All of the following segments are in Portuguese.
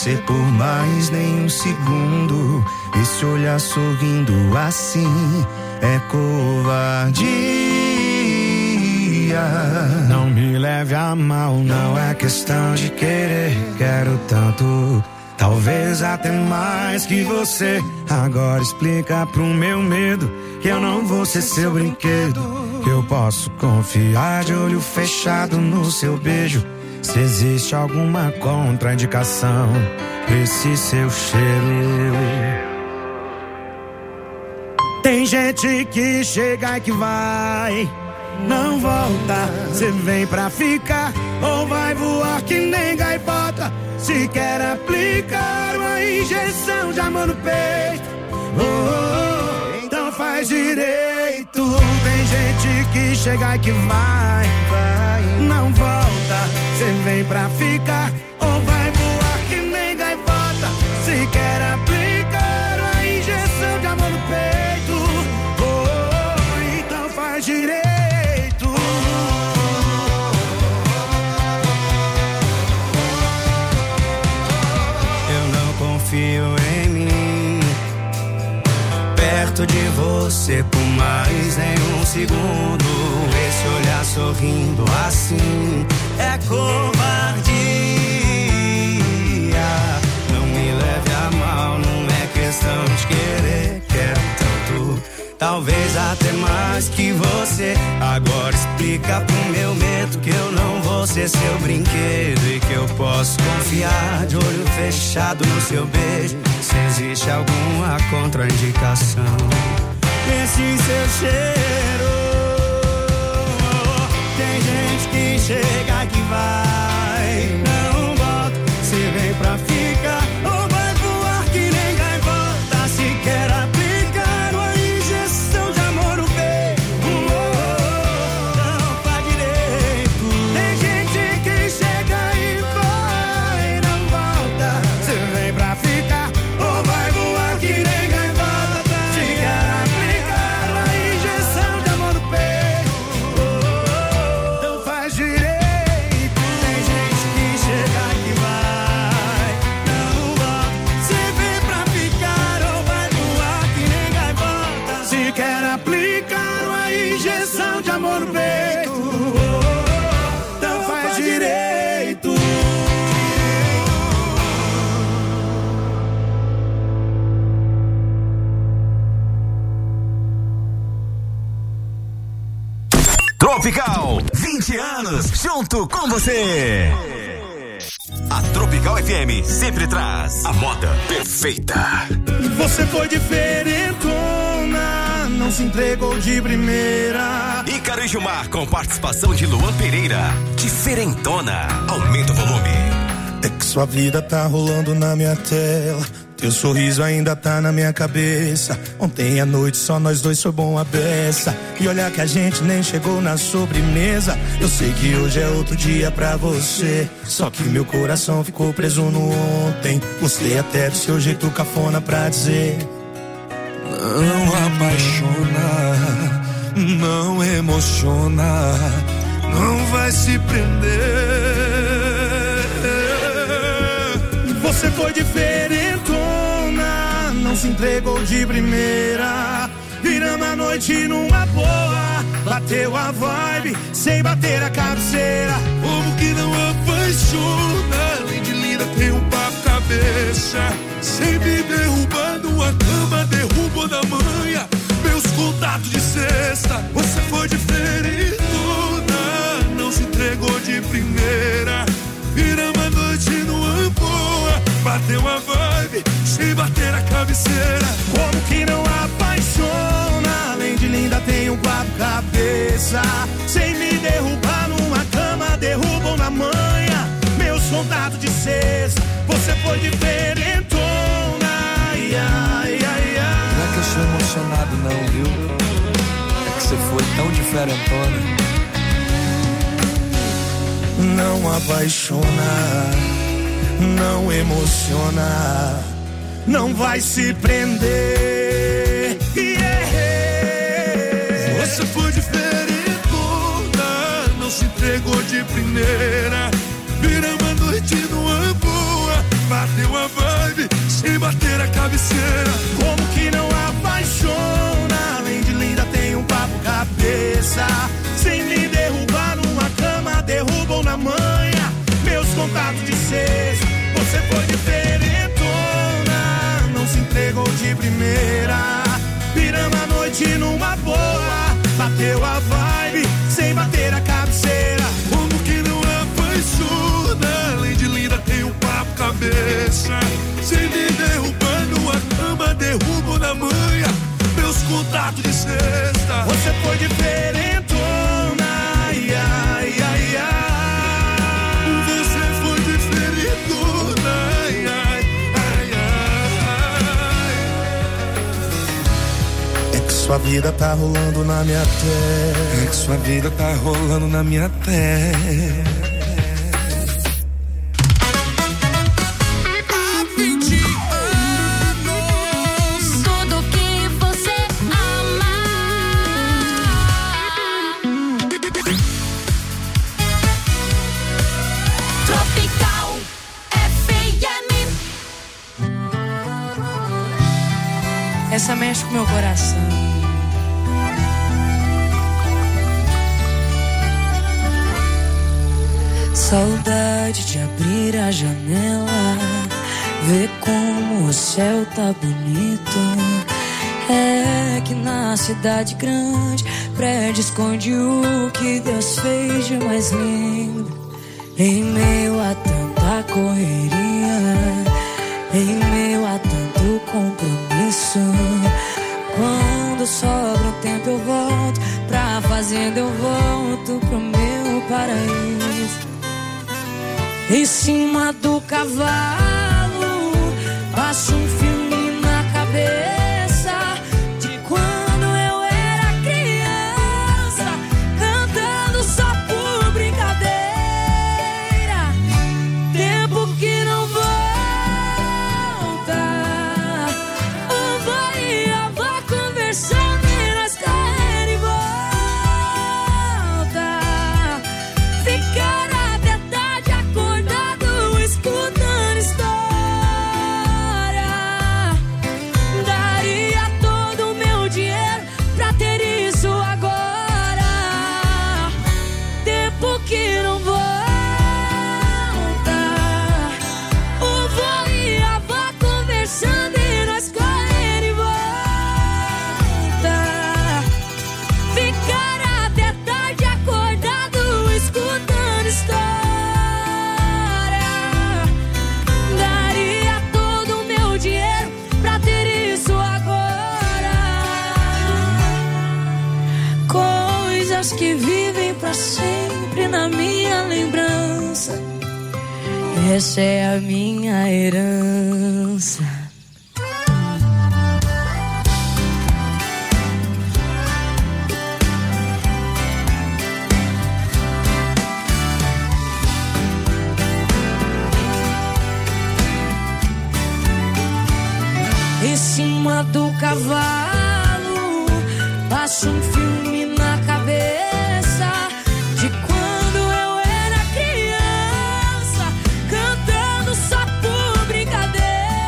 você por mais nem um segundo. Esse olhar sorrindo assim é covardia. Não me leve a mal, não é questão de querer. Quero tanto, talvez até mais que você. Agora explica pro meu medo que eu não vou ser seu brinquedo, que eu posso confiar de olho fechado no seu beijo. Se existe alguma contraindicação pra esse seu cheiro. Tem gente que chega e que vai, não volta. Cê vem pra ficar ou vai voar que nem gaivota. Se quer aplicar uma injeção de amor no peito, então faz direito. Tem gente que chega e que vai, não volta. Cê vem pra ficar ou vai voar que nem gaivota. Se quer aplicar uma injeção de amor no peito, então faz direito. Confio em mim, perto de você por mais nem um segundo. Esse olhar sorrindo assim é covardia. Não me leve a mal, não é questão de querer. Quero tanto, talvez até mais que você. Agora explica pro meu medo que eu não vou ser seu brinquedo e que eu posso confiar de olho fechado no seu beijo. Se existe alguma contraindicação, esse seu cheiro. Tem gente que chega e que vai, não volta. Se vem pra ficar ou vai voar que nem gaivota. Se quer aplicar uma injeção de amor no peito, não faz direito. Tem gente que chega e vai, não volta. Se vem pra ficar ou vai voar que nem gaivota. Se quer aplicar uma injeção de amor no peito, então faz direito. Tem gente que chega e vai, não volta. Se vem pra ficar ou vai voar que nem gaivota. Se quer aplicar uma injeção de amor no peito, então faz direito. Tropical, 20 anos junto com você. A Tropical FM sempre traz a moda perfeita. Você foi diferentona, não se entregou de primeira. Ícaro e Gilmar com participação de Luan Pereira. Diferentona, aumenta o volume. É que sua vida tá rolando na minha tela, teu sorriso ainda tá na minha cabeça. Ontem à noite só nós dois foi bom a beça. E olha que a gente nem chegou na sobremesa. Eu sei que hoje é outro dia pra você, só que meu coração ficou preso no ontem. Gostei até do seu jeito cafona pra dizer: não apaixona, não emociona, não vai se prender. Você foi diferentona, não se entregou de primeira. Viramos a noite numa boa, bateu a vibe sem bater a cabeceira. Como que não apaixona, além de linda tem um papo cabeça. Sempre derrubando a cama, derrubou na manha meus contatos de sexta. Você foi diferentona, não se entregou de primeira. Viramos a noite numa boa, bateu a vibe sem bater a cabeceira. Como que não apaixona, além de linda tem um quatro cabeça. Sem me derrubar numa cama, derrubam na manha meus contatos de sexta. Você foi diferentona, ai, ai, ai, ai. Não é que eu sou emocionado não, viu? É que você foi tão diferentona. Não apaixona, não emociona, não vai se prender. Yeah. Você foi diferentona, não se entregou de primeira. Viramos a noite numa boa, bateu a vibe sem bater a cabeceira. Como que não apaixona? Além de linda tem um papo cabeça. Sem me derrubar numa cama, derrubam na manha meus contatos de sexta. Você foi diferentona, não se entregou de primeira. Piramos a noite numa boa, bateu a vibe sem bater a cabeceira. Como que não apaixona? Além de linda tem um papo cabeça. Sem me derrubando a cama, derrubo na manhã meus contatos de sexta. Você foi diferentona, ai, ai, ai, ai. Você foi diferentona, ai, ai, ai, ai. É que sua vida tá rolando na minha terra. É que sua vida tá rolando na minha terra. Essa mexe com meu coração. Saudade de abrir a janela, ver como o céu tá bonito. É que na cidade grande, prédio esconde o que Deus fez de mais lindo. Em meio a tanta correria, em meio a tanto compromisso, quando sobra um tempo eu volto pra fazenda, eu volto pro meu paraíso. Em cima do cavalo, passo um filme na cabeça de quando eu era criança, cantando só por brincadeira. Tempo que não volta, o vô e a avó conversando e nós correndo e volta. Ficar até tarde acordado escutando história. Daria todo o meu dinheiro pra ter isso agora. Tempo que não volta, o vô e a avó conversando e nós correndo e volta. Ficar até tarde acordado escutando história. Daria todo o meu dinheiro pra ter isso agora. Coisas que vivem pra sempre na minha lembrança. Essa é a minha herança. Em cima do cavalo, passo um filme na cabeça de quando eu era criança, cantando só por brincadeira.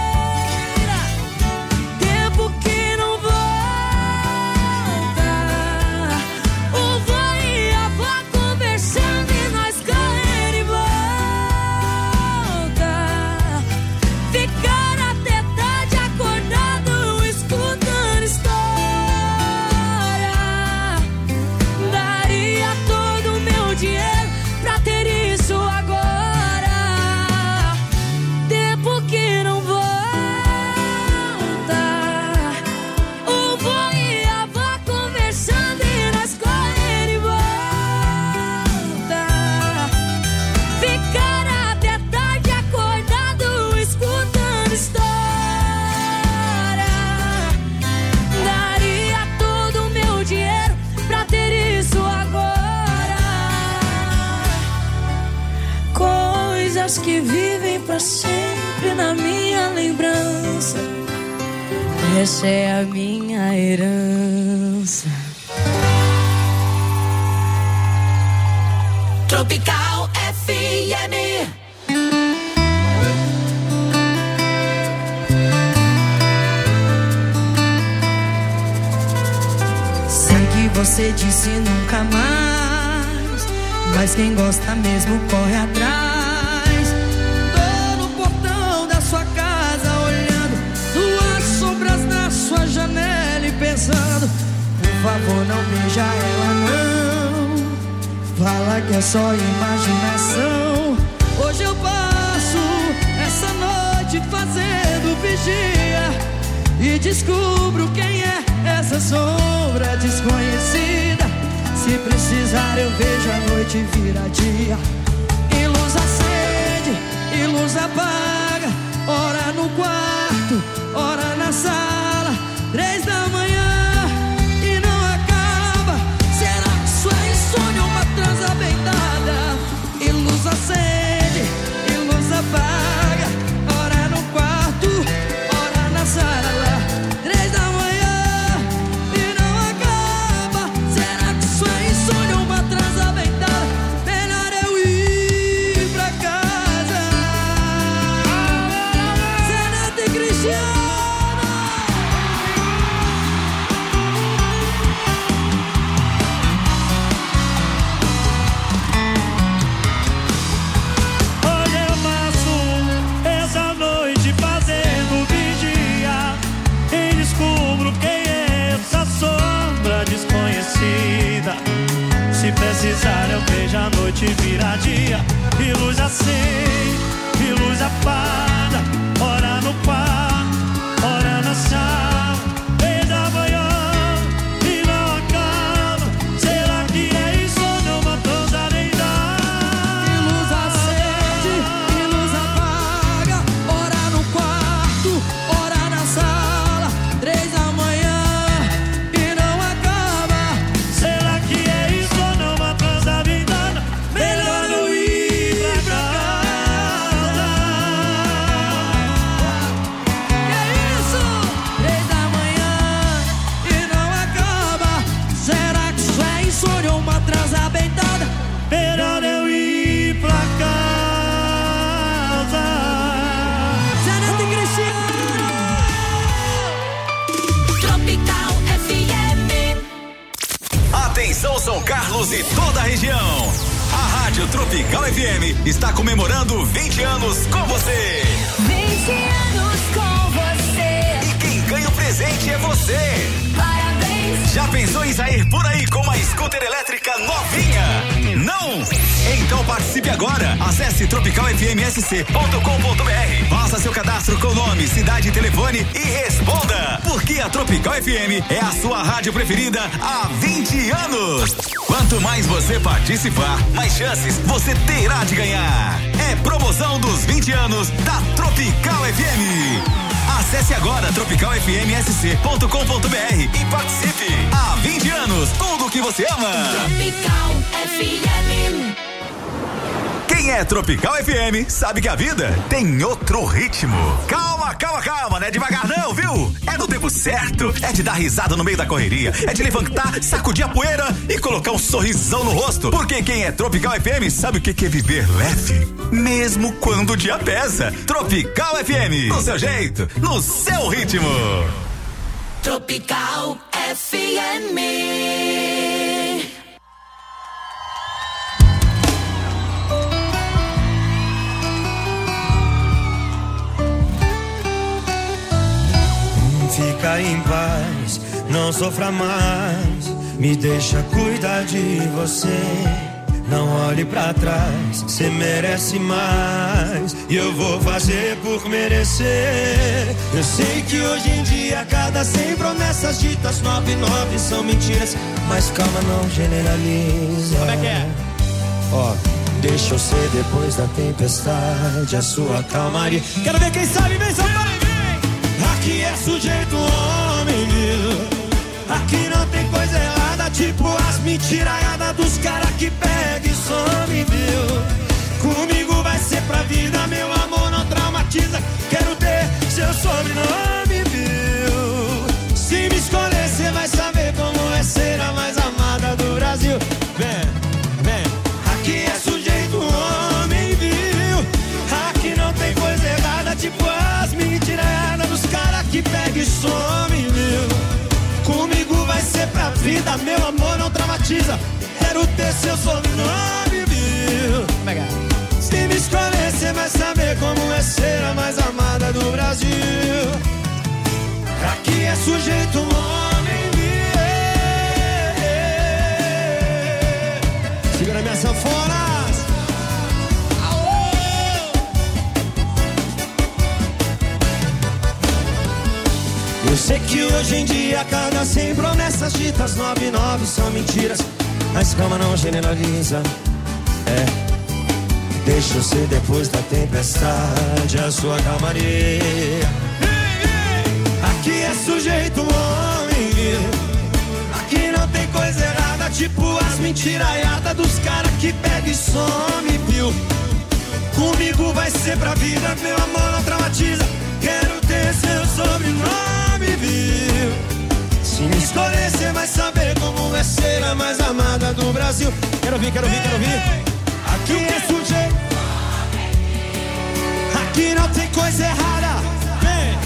Tempo que não volta, o vô e a avó conversando e nós correndo e volta. Ficar até tarde acordado escutando história. Daria todo o meu dinheiro pra ter isso agora. Tempo que não volta, o vô e a avó conversando e nós correndo e volta. Ficar até tarde acordado escutando história. Daria todo o meu dinheiro pra ter isso agora. Coisas que vivem pra sempre na minha lembrança. Essa é a minha herança. Tropical FM. você disse nunca mais, mas quem gosta mesmo corre atrás. Tô no portão da sua casa olhando duas sombras na sua janela e pensando, por favor não beija ela não, fala que é só imaginação. Hoje eu passo essa noite fazendo vigia e descubro quem é essa sombra desconhecida. Se precisar eu vejo a noite virar dia. E luz acende, e luz apaga, ora no quarto, ora na sala, 3 da manhã e não acaba. Será que isso é insônia ou uma transa bem dada? E luz acende, e luz apaga, ora no quarto, ora na sala, 3 da manhã e não acaba. Será que isso é insônia ou uma transa bem dada? Melhor eu ir pra casa. Zeneto e Cristiano. Hoje eu passo essa noite fazendo vigia e descubro quem é essa sombra desconhecida. Se precisar eu vejo a noite virar dia. E luz acende, e luz apaga, ora no quarto, ora na sala, 3 da manhã e não acaba. Será que é isso ou não uma transa nem dá? E luz acende, e luz apaga, ora no quarto, ora na sala, 3 da manhã e não acaba. Será que é isso ou não uma transa bem dada? Melhor eu ir pra casa. Que isso? 3 da manhã e não acaba. Será que isso é insônia ou uma transa bem dada? Melhor eu ir pra casa. Zeneto e Cristiano. Tropical FM. Atenção São Carlos e toda a região. A Rádio Tropical FM está comemorando 20 anos com você. 20 anos com você. E quem ganha o presente é você. Parabéns. Já pensou em sair por aí com uma scooter elétrica novinha? Não? Então participe agora. Acesse tropicalfmsc.com.br. Faça seu cadastro com nome, cidade e telefone e responda. Porque a Tropical FM é a sua rádio preferida há 20 anos. Quanto mais você participar, mais chances você terá de ganhar. É promoção dos 20 anos da Tropical FM. Acesse agora tropicalfmsc.com.br e participe. Há 20 anos, tudo o que você ama. Tropical FM. Quem é Tropical FM sabe que a vida tem outro ritmo. Calma, calma, calma, não é devagar não, viu? É no tempo certo, é de dar risada no meio da correria, é de levantar, sacudir a poeira e colocar um sorrisão no rosto. Porque quem é Tropical FM sabe o que é viver leve, mesmo quando o dia pesa. Tropical FM, no seu jeito, no seu ritmo. Tropical FM. Fica em paz, não sofra mais, me deixa cuidar de você. Não olhe pra trás, cê merece mais, e eu vou fazer por merecer. Eu sei que hoje em dia cada 100 promessas ditas 99 são mentiras, mas calma, não generaliza. Como é que é? Ó, deixa eu ser depois da tempestade a sua calmaria. Quero ver quem sabe, vem São Paulo. Aqui é sujeito homem, viu? Aqui não tem coisa errada, tipo as mentiraiadas dos caras que pega e some, viu? Comigo vai ser pra vida, meu amor não traumatiza. Quero ter seu sobrenome, viu? Se me escolher, cê vai saber como é ser a mais amada do Brasil. Vem, vem. Aqui é sujeito homem, viu? Aqui não tem coisa errada, tipo as mentiraiadas dos caras que pega e some, viu? Comigo vai ser pra vida, meu amor seu sobrenome, viu? Se me escolher, você vai saber como é ser a mais amada do Brasil. Aqui é sujeito homem, viu? Segura minha sanfona. Eu sei que hoje em dia cada 100 promessas ditas 99 são mentiras, mas calma, não generaliza. Deixa eu ser depois da tempestade a sua calmaria. Aqui é sujeito homem, aqui não tem coisa errada, tipo as mentiraiadas dos caras que pega e some, viu? Comigo vai ser pra vida, meu amor não traumatiza. Quero ter seu sobrenome, viu? Se me escolher, cê vai saber como é ser a mais amada do Brasil. Quero ouvir. Aqui é sujeito, aqui não tem coisa errada. Vem.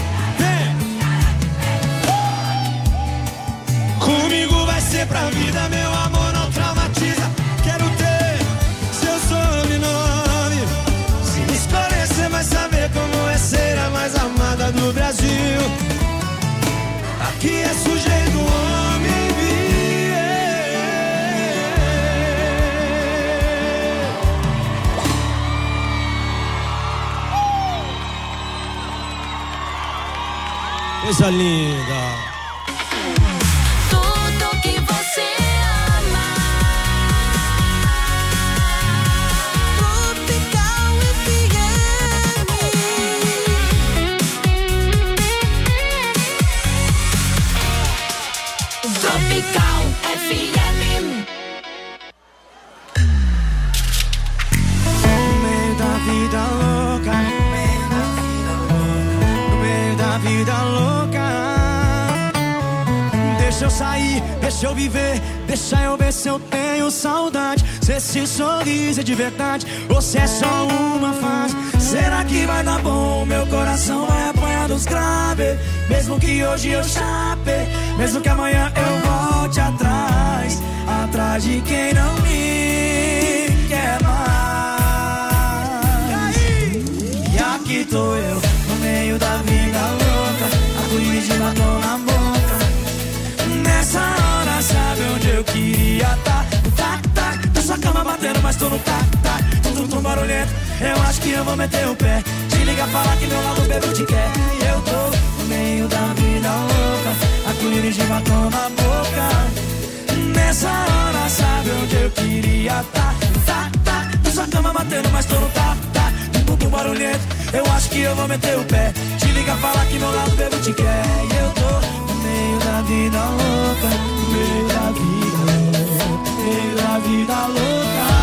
Comigo vai ser pra vida, meu amor não traumatiza. Quero ter seu sobrenome. Se me escolher, cê vai saber como é ser a mais amada do Brasil. Aqui é sujeito homem, coisa linda. Tudo que você ama. Tropical FM. Tropical FM. No meio da vida louca, no meio da vida louca. Deixa eu sair, deixa eu viver, deixa eu ver se eu tenho saudade. Se esse sorriso é de verdade ou se é só uma fase. Será que vai dar bom? Meu coração vai apanhar dos graves. Mesmo que hoje eu chape, mesmo que amanhã eu volte atrás, atrás de quem não me quer mais. E aqui tô eu, no meio da vida louca, arco-íris de batom na boca. Nessa hora, sabe onde eu queria tá? No tac-tac, na sua cama batendo, mas tô no tac-tac. Tum barulhento, eu acho que eu vou meter o pé. Te liga, falar que meu lado bebo te quer. Eu tô no meio da vida louca, arco-íris de batom na boca. Nessa hora, sabe onde eu queria tá? No tac-tac, na sua cama batendo, mas tô no tac-tac. Tum barulhento, eu acho que eu vou meter o pé. Te liga, falar que meu lado bebo te quer. Eu tô no meio da vida louca, no meio da vida louca, no meio da vida louca.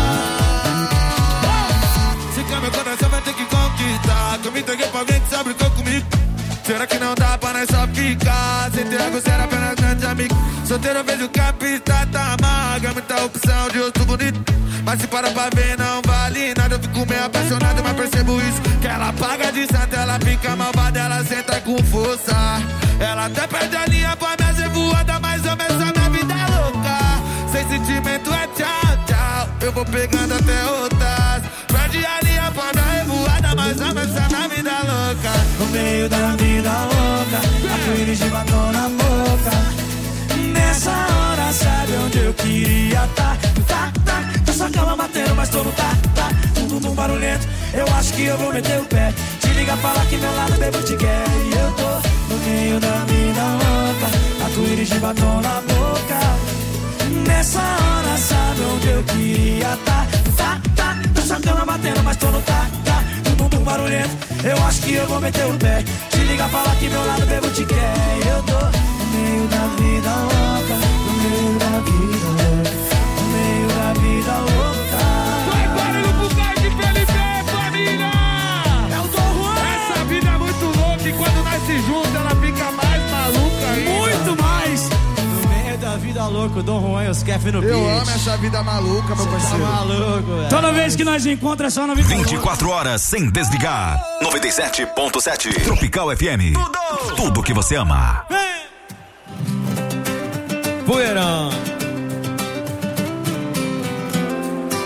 Se quer meu coração vai ter que conquistar, que eu me entreguei pra alguém que sabe brincou comigo. Será que não dá pra nós só ficar? Sem ter algo sério, apenas grandes amigos. Solteiro eu vejo que a pista tá magra, muita opção de rosto bonito. Mas se para pra ver não vale nada. Eu fico meio apaixonado, mas percebo isso, que ela paga de santa, ela fica malvada, ela senta com força. Ela até perde a linha pra me fazer voada, mas eu meço a minha vida louca. Sem sentimento é tchau, tchau. Eu vou pegando até outras. Perde a linha pra me revoada, mas eu meço a minha vida louca. No meio da vida louca, arco-íris de batom na boca. Nessa hora, sabe onde eu queria tá? Tac-tac, tô sua cama batendo, mas tô no tac-tac. Tum barulhento, eu acho que eu vou meter o pé. Te liga, fala que meu lado bebo te quer. E eu tô no meio da vida louca, arco-íris de batom na boca. Nessa hora, sabe onde eu queria tá? Tac-tac, tô sua cama batendo, mas tô no tac-tac. Tum barulhento, eu acho que eu vou meter o pé. Te liga, fala que meu lado bebo te quer. E eu tô no meio da vida louca, no meio da vida louca, no meio da vida louca. Vai barulho pro Card Felipe, família! É o Dom Juan! Essa vida é muito louca e quando nós se juntos ela fica mais maluca ainda. Muito mais! No meio da vida louca, o Dom Juan e os Kef no beat. Eu amo essa vida maluca, meu parceiro. Tá maluco, velho. Toda vez que nós encontramos é só na vida 24 horas sem desligar. 97.7 Tropical FM. Tudo que você ama. Poeirão.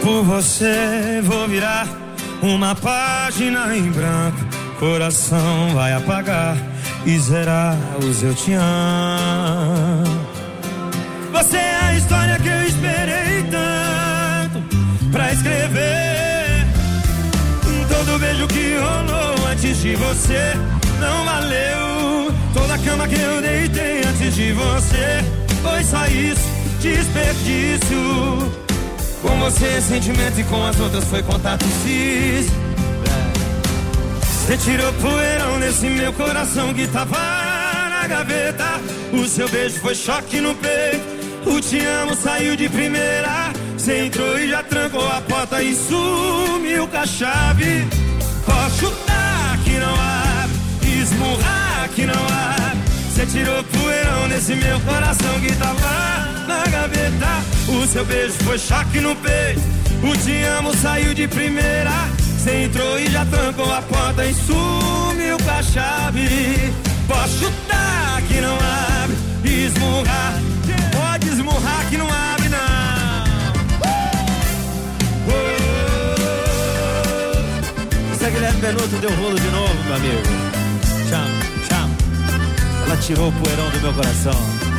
Por você vou virar uma página em branco. Coração vai apagar e zerar os eu te amo. Você é a história que eu esperei tanto pra escrever. Todo beijo que rolou antes de você não valeu. Toda cama que eu deitei antes de você foi só isso, desperdício. Com você é sentimento e com as outras foi contato fiz. Você tirou poeirão nesse meu coração que tava na gaveta. O seu beijo foi choque no peito. O te amo saiu de primeira. Você entrou e já trancou a porta e sumiu com a chave. Pode chutar que não abre, esmurrar que não abre. Você tirou poeirão nesse meu coração que tava na gaveta. O seu beijo foi choque no peito. O te amo saiu de primeira. Você entrou e já trancou a porta e sumiu com a chave. Pode chutar que não abre, esmurrar. Pode esmurrar que não abre não. Esse é Guilherme Benuto, deu rolo de novo, meu amigo. Tchau, tchau. Ela tirou o poeirão do meu coração.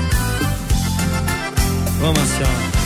Vamos assim, ó.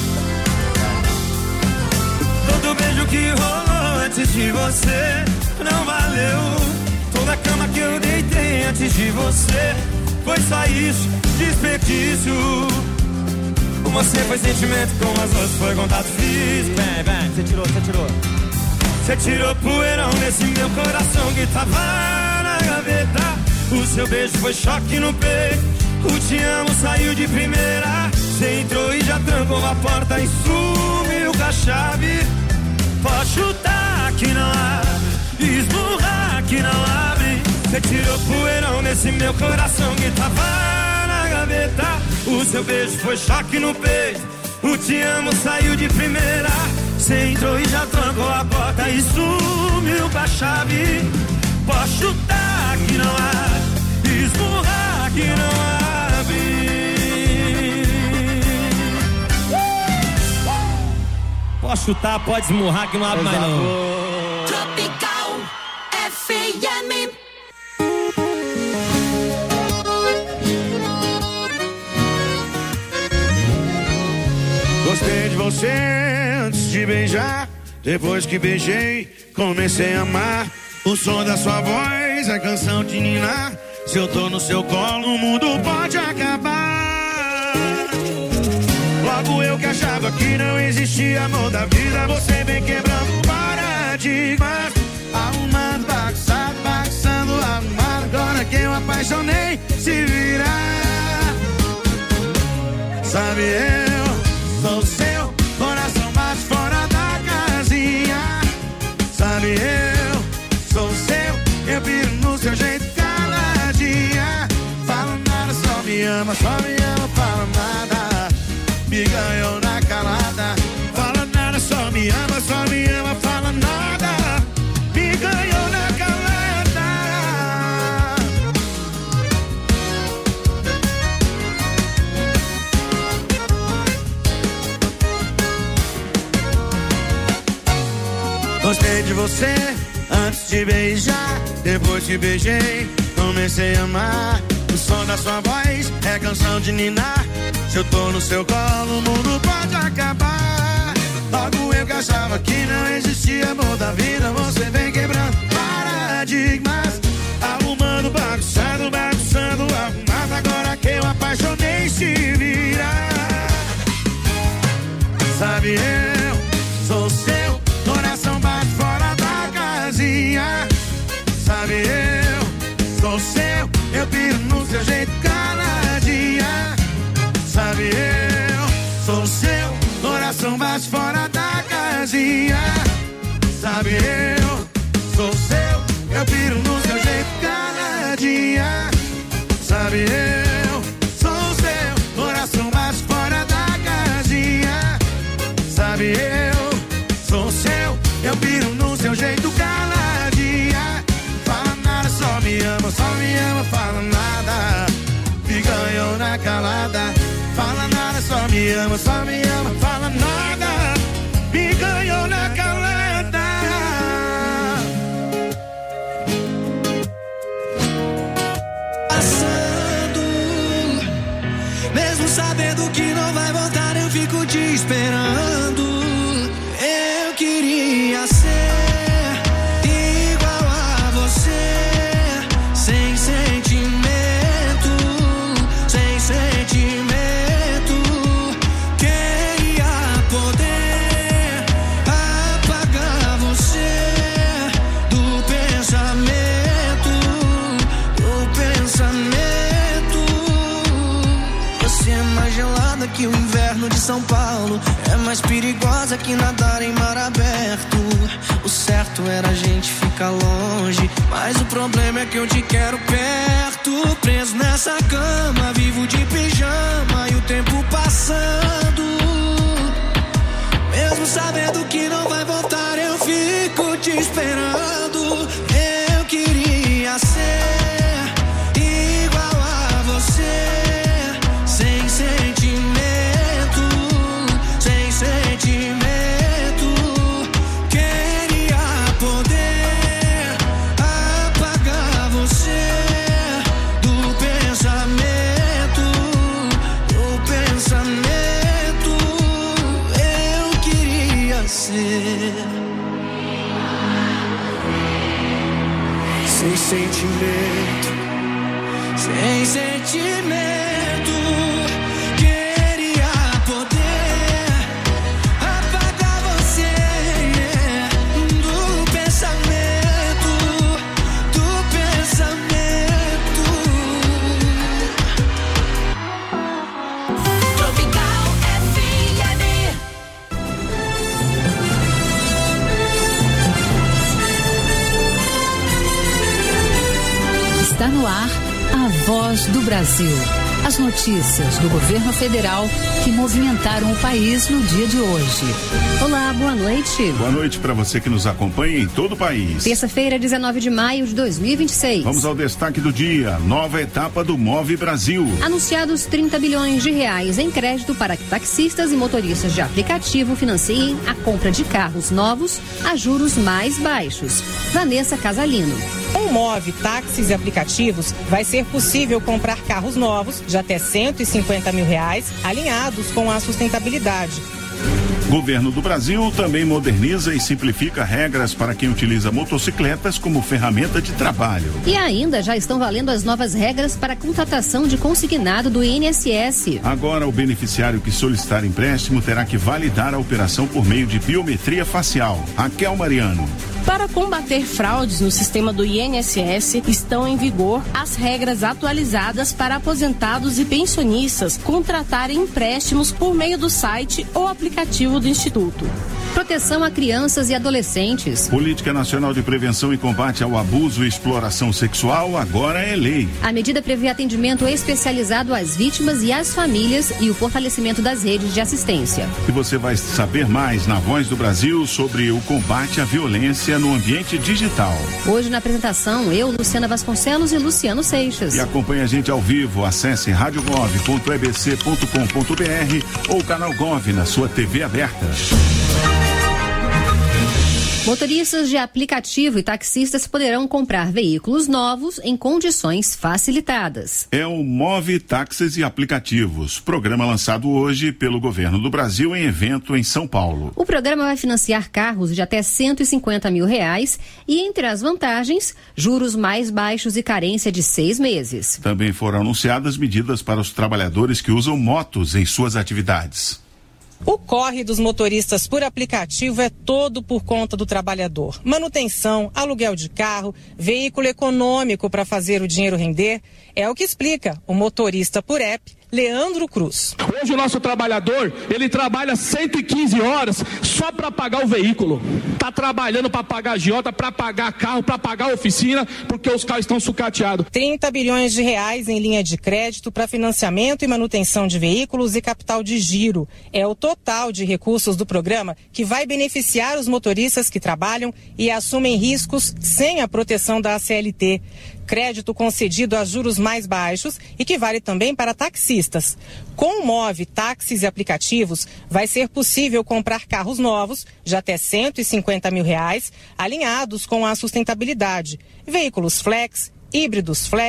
Todo beijo que rolou antes de você não valeu. Toda cama que eu deitei antes de você foi só isso, desperdício. Com você foi sentimento, com as outras foi contato físico. Vem, vem, você tirou. Você tirou poeirão nesse meu coração que tava na gaveta. O seu beijo foi choque no peito. O te amo saiu de primeira. Você entrou e já trancou a porta e sumiu com a chave. Pode chutar que não abre, esmurrar que não abre. Você tirou poeirão nesse meu coração que tava na gaveta. O seu beijo foi choque no peito. O te amo saiu de primeira. Você entrou e já trancou a porta e sumiu com a chave. Pode chutar que não abre, esmurrar que não abre. Pode chutar, pode esmurrar que não abre mais não. Tropical FM. Gostei de você antes de beijar. Depois que beijei, comecei a amar. O som da sua voz é canção de ninar. Se eu tô no seu colo, o mundo pode acabar. Logo eu que achava que não existia amor da vida, você vem quebrando paradigmas. Arrumando, bagunçado, bagunçando, arrumado. Agora que eu apaixonei, se virar. Sabe, eu sou seu, coração bate fora da casinha. Sabe, eu sou seu, eu piro no seu jeito caladinha. Fala nada, só me ama, fala nada. Me ganhou na calada. Fala nada, só me ama, fala nada. Me ganhou na calada. Gostei de você antes de beijar. Depois que beijei, comecei a amar. O som da sua voz é canção de ninar. Se eu tô no seu colo, o mundo pode acabar. Logo eu que achava que não existia amor da vida, você vem quebrando paradigmas. Arrumando, bagunçando, bagunçando, arrumado. Agora que eu apaixonei, se virar. Sabe, eu sou seu, coração bate fora da casinha. Sabe, eu sou seu, eu piro no seu jeito caladinha. Sabe, eu sou seu, coração bate fora da casinha. Sabe, eu sou seu, eu piro no seu jeito caladinha. Sabe, eu sou seu, coração bate fora da casinha. Sabe, eu sou seu, eu piro no seu jeito caladinha. Fala nada, só me ama, fala nada. Me ganhou na calada. Fala nada, só me ama, fala nada. Me ganhou na sabendo que não vai voltar, eu fico te esperando. Eu queria ser igual a você, sem sentimento, sem sentimento. Queria poder apagar você do pensamento, do pensamento. Você é mais gelada que o inverno de São Paulo, é mais perigosa que nadar em mar aberto. O certo era a gente ficar longe, mas o problema é que eu te quero perto. Preso nessa cama, vivo de pijama e o tempo passando. Mesmo sabendo que não vai voltar, eu fico te esperando. Eu queria ser igual a você, sem sentimento, sem sentimento. Queria poder apagar você do pensamento, do pensamento. Eu queria ser sem sentimento, sem sentimento. Queria poder apagar você do pensamento, do pensamento. Tropical FM. Está no ar a Voz do Brasil. As notícias do governo federal que movimentaram o país no dia de hoje. Olá, boa noite. Boa noite para você que nos acompanha em todo o país. Terça-feira, 19 de maio de 2026. Vamos ao destaque do dia. Nova etapa do Move Brasil. Anunciados 30 bilhões de reais em crédito para que taxistas e motoristas de aplicativo financiem a compra de carros novos a juros mais baixos. Vanessa Casalino. Com o Move Táxis e Aplicativos, vai ser possível comprar carros novos de até R$150 mil, alinhados com a sustentabilidade. Governo do Brasil também moderniza e simplifica regras para quem utiliza motocicletas como ferramenta de trabalho. E ainda já estão valendo as novas regras para a contratação de consignado do INSS. Agora, o beneficiário que solicitar empréstimo terá que validar a operação por meio de biometria facial. Raquel Mariano. Para combater fraudes no sistema do INSS, estão em vigor as regras atualizadas para aposentados e pensionistas contratarem empréstimos por meio do site ou aplicativo do Instituto. Proteção a crianças e adolescentes. Política Nacional de Prevenção e Combate ao Abuso e Exploração Sexual agora é lei. A medida prevê atendimento especializado às vítimas e às famílias e o fortalecimento das redes de assistência. E você vai saber mais na Voz do Brasil sobre o combate à violência no ambiente digital. Hoje na apresentação, eu, Luciana Vasconcelos e Luciano Seixas. E acompanhe a gente ao vivo. Acesse radiogov.ebc.com.br ou canal Gov na sua TV aberta. Motoristas de aplicativo e taxistas poderão comprar veículos novos em condições facilitadas. É o Move Táxis e Aplicativos, programa lançado hoje pelo Governo do Brasil em evento em São Paulo. O programa vai financiar carros de até R$150 mil e, entre as vantagens, juros mais baixos e carência de 6 meses. Também foram anunciadas medidas para os trabalhadores que usam motos em suas atividades. O corre dos motoristas por aplicativo é todo por conta do trabalhador. Manutenção, aluguel de carro, veículo econômico para fazer o dinheiro render, é o que explica o motorista por app, Leandro Cruz. Hoje o nosso trabalhador, ele trabalha 115 horas só para pagar o veículo. Está trabalhando para pagar agiota, para pagar carro, para pagar oficina, porque os carros estão sucateados. 30 bilhões de reais em linha de crédito para financiamento e manutenção de veículos e capital de giro. É o total de recursos do programa que vai beneficiar os motoristas que trabalham e assumem riscos sem a proteção da ACLT. Crédito concedido a juros mais baixos e que vale também para taxistas. Com o Move Táxis e Aplicativos, vai ser possível comprar carros novos de até R$150 mil, alinhados com a sustentabilidade. Veículos flex, híbridos flex,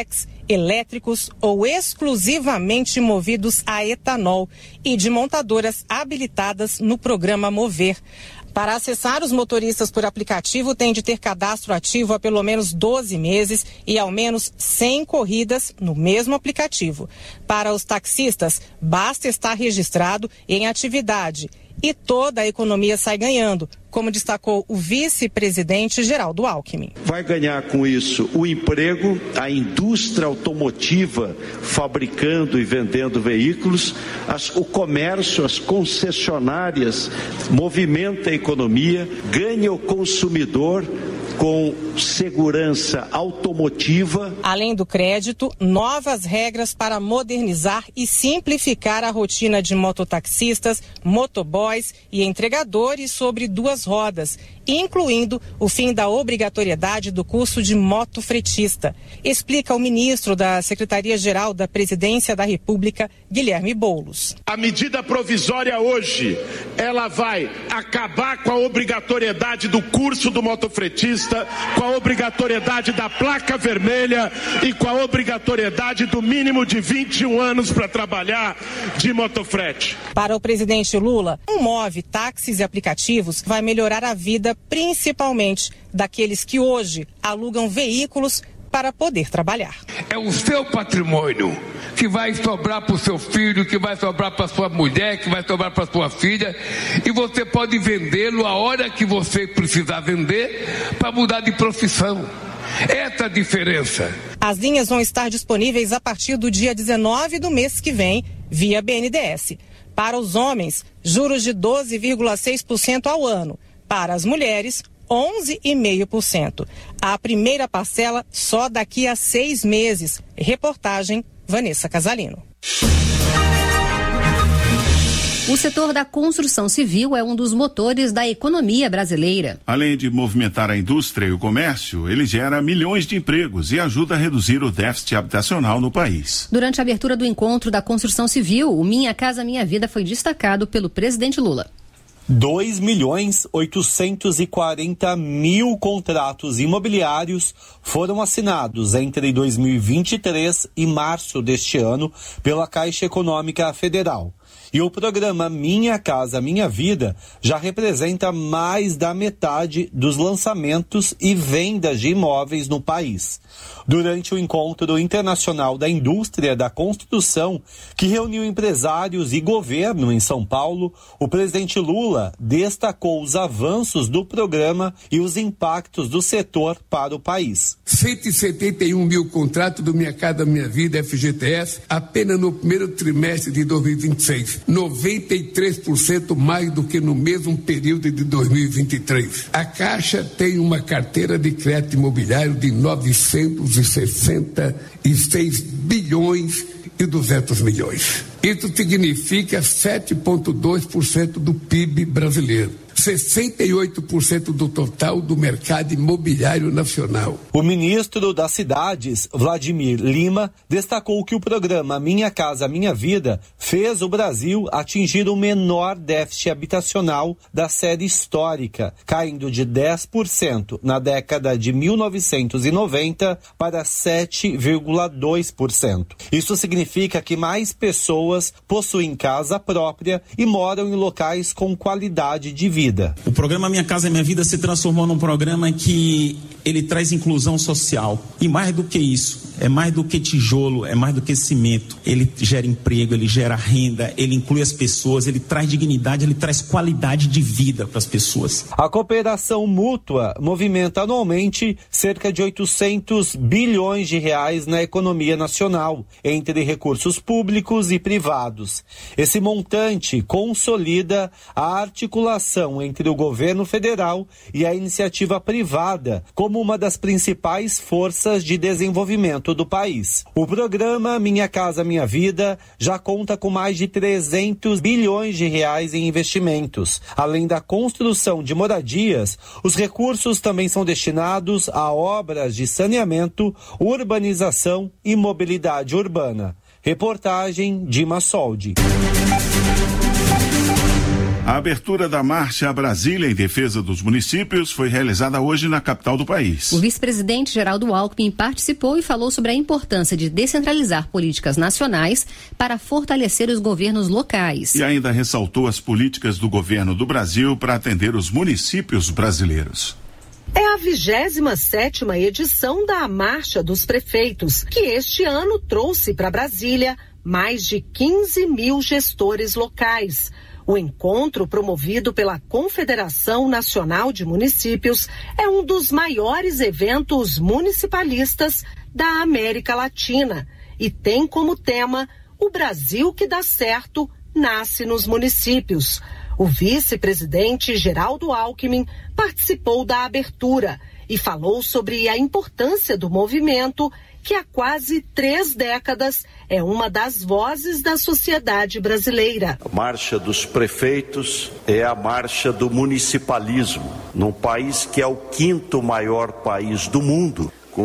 elétricos ou exclusivamente movidos a etanol e de montadoras habilitadas no programa Mover. Para acessar, os motoristas por aplicativo têm de ter cadastro ativo há pelo menos 12 meses e ao menos 100 corridas no mesmo aplicativo. Para os taxistas, basta estar registrado em atividade e toda a economia sai ganhando, como destacou o vice-presidente Geraldo Alckmin. Vai ganhar com isso o emprego, a indústria automotiva fabricando e vendendo veículos, o comércio, as concessionárias, movimenta a economia, ganha o consumidor com segurança automotiva. Além do crédito, novas regras para modernizar e simplificar a rotina de mototaxistas, motoboys e entregadores sobre duas rodas, incluindo o fim da obrigatoriedade do curso de motofretista, explica o ministro da Secretaria-Geral da Presidência da República, Guilherme Boulos. A medida provisória hoje, ela vai acabar com a obrigatoriedade do curso do motofretista, com a obrigatoriedade da placa vermelha e com a obrigatoriedade do mínimo de 21 anos para trabalhar de motofrete. Para o presidente Lula, o Move, táxis e aplicativos vai melhorar a vida principalmente daqueles que hoje alugam veículos para poder trabalhar. É o seu patrimônio que vai sobrar para o seu filho, que vai sobrar para sua mulher, que vai sobrar para sua filha, e você pode vendê-lo a hora que você precisar vender para mudar de profissão. Essa é a diferença. As linhas vão estar disponíveis a partir do dia 19 do mês que vem, via BNDES. Para os homens, juros de 12,6% ao ano. Para as mulheres, 11,5%. A primeira parcela só daqui a 6 meses. Reportagem Vanessa Casalino. O setor da construção civil é um dos motores da economia brasileira. Além de movimentar a indústria e o comércio, ele gera milhões de empregos e ajuda a reduzir o déficit habitacional no país. Durante a abertura do encontro da construção civil, o Minha Casa Minha Vida foi destacado pelo presidente Lula. 2.840.000 contratos imobiliários foram assinados entre 2023 e março deste ano pela Caixa Econômica Federal. E o programa Minha Casa Minha Vida já representa mais da metade dos lançamentos e vendas de imóveis no país. Durante o Encontro Internacional da Indústria da Construção, que reuniu empresários e governo em São Paulo, o presidente Lula destacou os avanços do programa e os impactos do setor para o país. 171 mil contratos do Minha Casa Minha Vida, FGTS, apenas no primeiro trimestre de 2026. 93% mais do que no mesmo período de 2023. A Caixa tem uma carteira de crédito imobiliário de 966 bilhões e 200 milhões. Isso significa 7,2% do PIB brasileiro. 68% do total do mercado imobiliário nacional. O ministro das Cidades, Vladimir Lima, destacou que o programa Minha Casa Minha Vida fez o Brasil atingir o menor déficit habitacional da série histórica, caindo de 10% na década de 1990 para 7,2%. Isso significa que mais pessoas possuem casa própria e moram em locais com qualidade de vida. O programa Minha Casa Minha Vida se transformou num programa que ele traz inclusão social. E mais do que isso, é mais do que tijolo, é mais do que cimento. Ele gera emprego, ele gera renda, ele inclui as pessoas, ele traz dignidade, ele traz qualidade de vida para as pessoas. A cooperação mútua movimenta anualmente cerca de 800 bilhões de reais na economia nacional, entre recursos públicos e privados. Esse montante consolida a articulação entre o governo federal e a iniciativa privada como uma das principais forças de desenvolvimento do país. O programa Minha Casa Minha Vida já conta com mais de 300 bilhões de reais em investimentos. Além da construção de moradias, os recursos também são destinados a obras de saneamento, urbanização e mobilidade urbana. Reportagem Dima Soldi. A abertura da Marcha Brasília em defesa dos municípios foi realizada hoje na capital do país. O vice-presidente Geraldo Alckmin participou e falou sobre a importância de descentralizar políticas nacionais para fortalecer os governos locais. E ainda ressaltou as políticas do governo do Brasil para atender os municípios brasileiros. É a 27ª edição da Marcha dos Prefeitos, que este ano trouxe para Brasília mais de 15 mil gestores locais. O encontro, promovido pela Confederação Nacional de Municípios, é um dos maiores eventos municipalistas da América Latina e tem como tema "O Brasil que dá certo nasce nos municípios". O vice-presidente Geraldo Alckmin participou da abertura e falou sobre a importância do movimento, que há quase 3 décadas é uma das vozes da sociedade brasileira. A Marcha dos Prefeitos é a marcha do municipalismo, num país que é o 5º maior país do mundo, com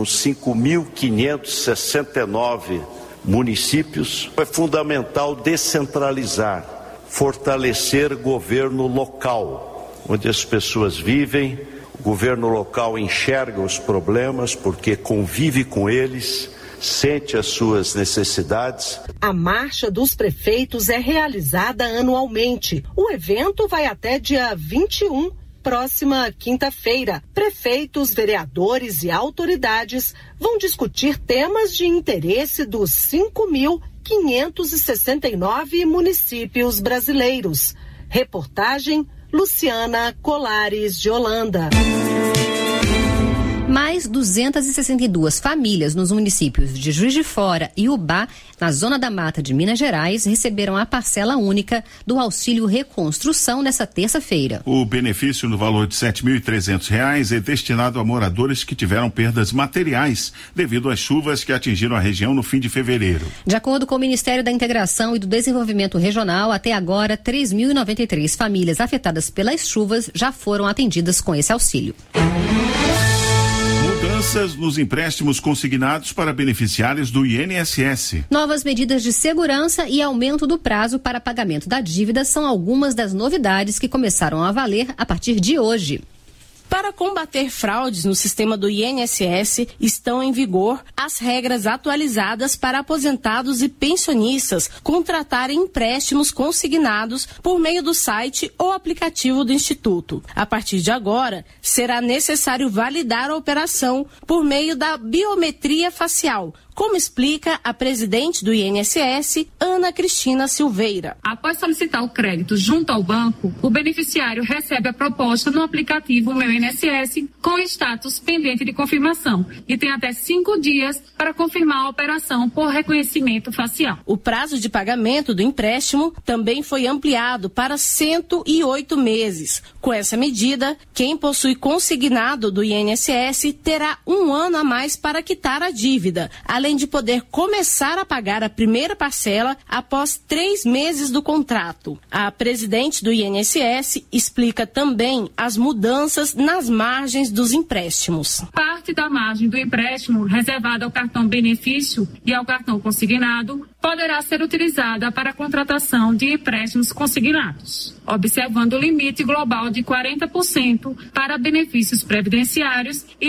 5.569 municípios. É fundamental descentralizar, fortalecer governo local, onde as pessoas vivem. O governo local enxerga os problemas porque convive com eles, sente as suas necessidades. A Marcha dos Prefeitos é realizada anualmente. O evento vai até dia 21, próxima quinta-feira. Prefeitos, vereadores e autoridades vão discutir temas de interesse dos 5.569 municípios brasileiros. Reportagem Luciana Colares de Holanda. Mais 262 famílias nos municípios de Juiz de Fora e Ubá, na Zona da Mata de Minas Gerais, receberam a parcela única do Auxílio Reconstrução nesta terça-feira. O benefício no valor de R$ 7.300 é destinado a moradores que tiveram perdas materiais devido às chuvas que atingiram a região no fim de fevereiro. De acordo com o Ministério da Integração e do Desenvolvimento Regional, até agora 3.093 famílias afetadas pelas chuvas já foram atendidas com esse auxílio. Mudanças nos empréstimos consignados para beneficiários do INSS. Novas medidas de segurança e aumento do prazo para pagamento da dívida são algumas das novidades que começaram a valer a partir de hoje. Para combater fraudes no sistema do INSS, estão em vigor as regras atualizadas para aposentados e pensionistas contratarem empréstimos consignados por meio do site ou aplicativo do Instituto. A partir de agora, será necessário validar a operação por meio da biometria facial, como explica a presidente do INSS, Ana Cristina Silveira. Após solicitar o crédito junto ao banco, o beneficiário recebe a proposta no aplicativo Meu INSS com status pendente de confirmação e tem até 5 dias para confirmar a operação por reconhecimento facial. O prazo de pagamento do empréstimo também foi ampliado para 108 meses. Com essa medida, quem possui consignado do INSS terá 1 ano a mais para quitar a dívida, além de poder começar a pagar a primeira parcela após 3 meses do contrato. A presidente do INSS explica também as mudanças nas margens dos empréstimos. Parte da margem do empréstimo reservada ao cartão benefício e ao cartão consignado poderá ser utilizada para a contratação de empréstimos consignados, observando o limite global de 40% para benefícios previdenciários e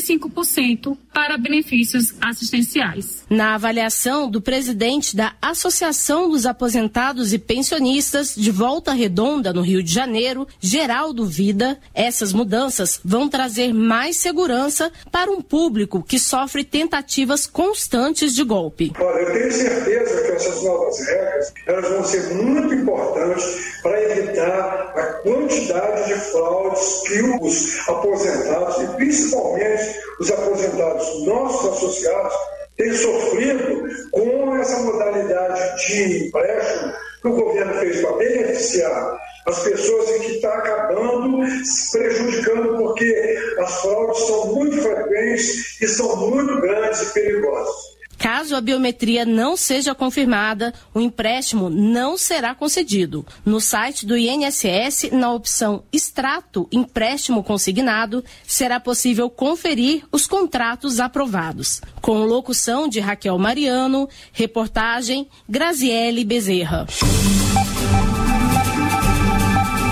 35% para benefícios assistenciais. Na avaliação do presidente da Associação dos Aposentados e Pensionistas de Volta Redonda, no Rio de Janeiro, Geraldo Vida, essas mudanças vão trazer mais segurança para um público que sofre tentativas constantes de golpe. Olha, eu tenho certeza que essas novas regras elas vão ser muito importantes para evitar a quantidade de fraudes que os aposentados e principalmente os aposentados nossos associados têm sofrido com essa modalidade de empréstimo que o governo fez para beneficiar as pessoas e que está acabando prejudicando porque as fraudes são muito frequentes e são muito grandes e perigosas. Caso a biometria não seja confirmada, o empréstimo não será concedido. No site do INSS, na opção Extrato Empréstimo Consignado, será possível conferir os contratos aprovados. Com locução de Raquel Mariano, reportagem Graziele Bezerra.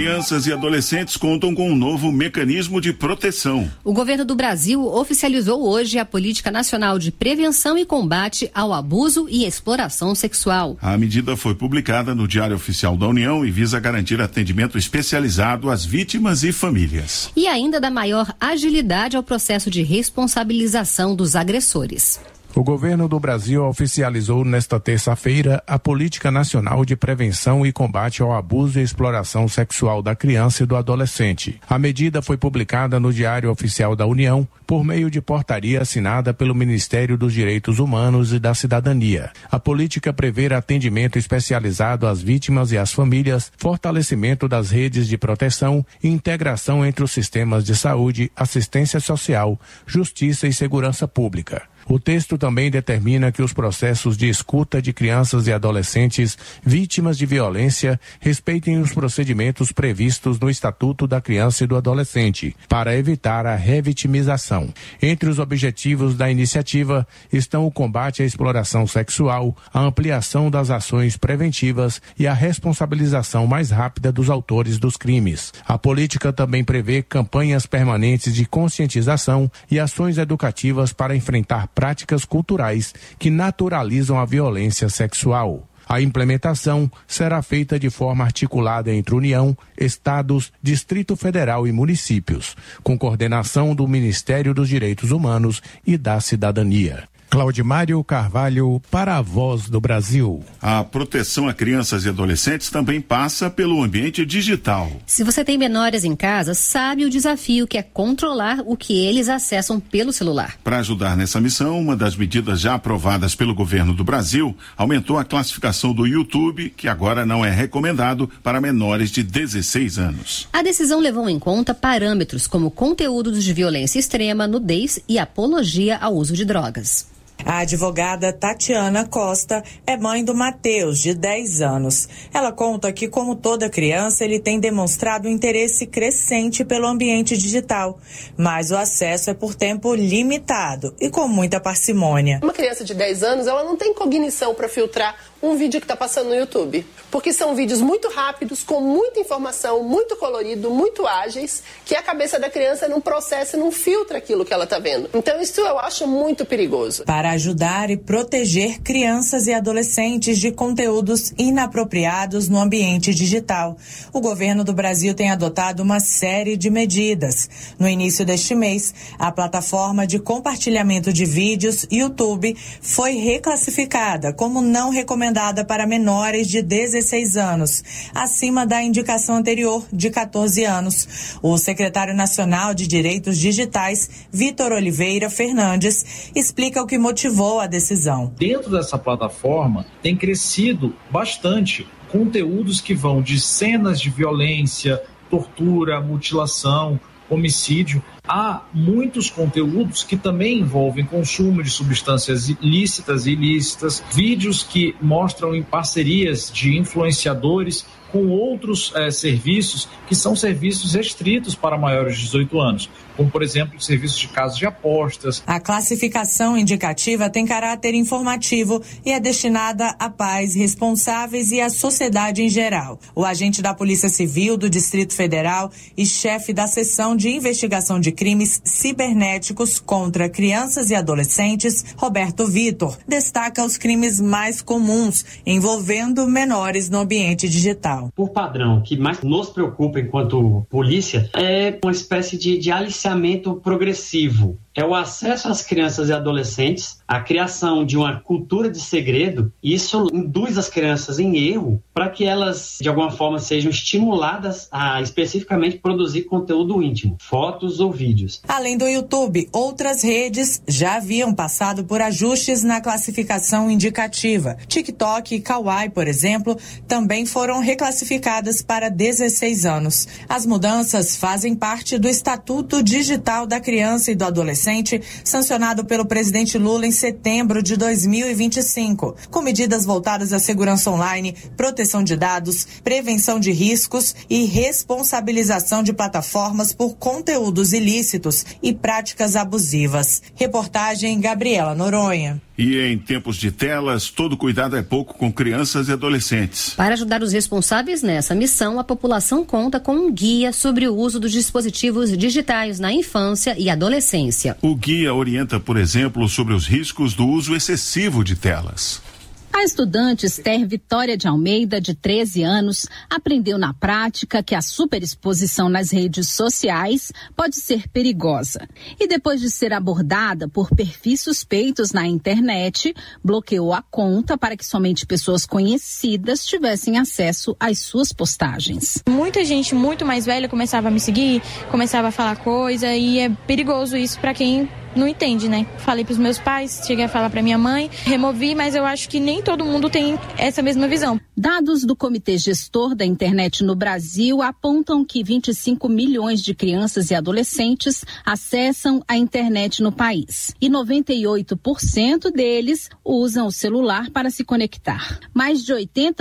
crianças e adolescentes contam com um novo mecanismo de proteção. O governo do Brasil oficializou hoje a Política Nacional de Prevenção e Combate ao Abuso e Exploração Sexual. A medida foi publicada no Diário Oficial da União e visa garantir atendimento especializado às vítimas e famílias. E ainda dá maior agilidade ao processo de responsabilização dos agressores. O governo do Brasil oficializou nesta terça-feira a Política Nacional de Prevenção e Combate ao Abuso e Exploração Sexual da Criança e do Adolescente. A medida foi publicada no Diário Oficial da União por meio de portaria assinada pelo Ministério dos Direitos Humanos e da Cidadania. A política prevê atendimento especializado às vítimas e às famílias, fortalecimento das redes de proteção e integração entre os sistemas de saúde, assistência social, justiça e segurança pública. O texto também determina que os processos de escuta de crianças e adolescentes vítimas de violência respeitem os procedimentos previstos no Estatuto da Criança e do Adolescente, para evitar a revitimização. Entre os objetivos da iniciativa estão o combate à exploração sexual, a ampliação das ações preventivas e a responsabilização mais rápida dos autores dos crimes. A política também prevê campanhas permanentes de conscientização e ações educativas para enfrentar práticas culturais que naturalizam a violência sexual. A implementação será feita de forma articulada entre União, Estados, Distrito Federal e municípios, com coordenação do Ministério dos Direitos Humanos e da Cidadania. Claudimário Carvalho, para a Voz do Brasil. A proteção a crianças e adolescentes também passa pelo ambiente digital. Se você tem menores em casa, sabe o desafio que é controlar o que eles acessam pelo celular. Para ajudar nessa missão, uma das medidas já aprovadas pelo governo do Brasil aumentou a classificação do YouTube, que agora não é recomendado para menores de 16 anos. A decisão levou em conta parâmetros como conteúdos de violência extrema, nudez e apologia ao uso de drogas. A advogada Tatiana Costa é mãe do Matheus, de 10 anos. Ela conta que, como toda criança, ele tem demonstrado um interesse crescente pelo ambiente digital, mas o acesso é por tempo limitado e com muita parcimônia. Uma criança de 10 anos, ela não tem cognição para filtrar um vídeo que está passando no YouTube, porque são vídeos muito rápidos, com muita informação, muito colorido, muito ágeis, que a cabeça da criança não processa e não filtra aquilo que ela está vendo. Então isso eu acho muito perigoso. Para ajudar e proteger crianças e adolescentes de conteúdos inapropriados no ambiente digital, o governo do Brasil tem adotado uma série de medidas. No início deste mês, a plataforma de compartilhamento de vídeos YouTube foi reclassificada como não recomendada para menores de 16 anos, acima da indicação anterior de 14 anos. O secretário nacional de Direitos Digitais, Vitor Oliveira Fernandes, explica o que motivou a decisão. Dentro dessa plataforma tem crescido bastante conteúdos que vão de cenas de violência, tortura, mutilação, homicídio. Há muitos conteúdos que também envolvem consumo de substâncias lícitas e ilícitas, vídeos que mostram em parcerias de influenciadores com outros serviços que são serviços restritos para maiores de 18 anos, como, por exemplo, serviços de casas de apostas. A classificação indicativa tem caráter informativo e é destinada a pais responsáveis e à sociedade em geral. O agente da Polícia Civil do Distrito Federal e chefe da Seção de Investigação de Crimes Cibernéticos contra Crianças e Adolescentes, Roberto Vitor, destaca os crimes mais comuns envolvendo menores no ambiente digital. Por padrão, o que mais nos preocupa enquanto polícia é uma espécie de aliciamento progressivo. É o acesso às crianças e adolescentes, a criação de uma cultura de segredo. Isso induz as crianças em erro para que elas, de alguma forma, sejam estimuladas a especificamente produzir conteúdo íntimo, fotos ou vídeos. Além do YouTube, outras redes já haviam passado por ajustes na classificação indicativa. TikTok e Kawaii, por exemplo, também foram reclassificadas para 16 anos. As mudanças fazem parte do Estatuto Digital da Criança e do Adolescente, sancionado pelo presidente Lula em setembro de 2025, com medidas voltadas à segurança online, proteção de dados, prevenção de riscos e responsabilização de plataformas por conteúdos ilícitos e práticas abusivas. Reportagem Gabriela Noronha. E em tempos de telas, todo cuidado é pouco com crianças e adolescentes. Para ajudar os responsáveis nessa missão, a população conta com um guia sobre o uso dos dispositivos digitais na infância e adolescência. O guia orienta, por exemplo, sobre os riscos do uso excessivo de telas. A estudante Esther Vitória de Almeida, de 13 anos, aprendeu na prática que a superexposição nas redes sociais pode ser perigosa. E depois de ser abordada por perfis suspeitos na internet, bloqueou a conta para que somente pessoas conhecidas tivessem acesso às suas postagens. Muita gente muito mais velha começava a me seguir, começava a falar coisa, e é perigoso isso para quem não entende, né? Falei pros meus pais, cheguei a falar pra minha mãe, removi, mas eu acho que nem todo mundo tem essa mesma visão. Dados do Comitê Gestor da Internet no Brasil apontam que 25 milhões de crianças e adolescentes acessam a internet no país. E 98% deles usam o celular para se conectar. Mais de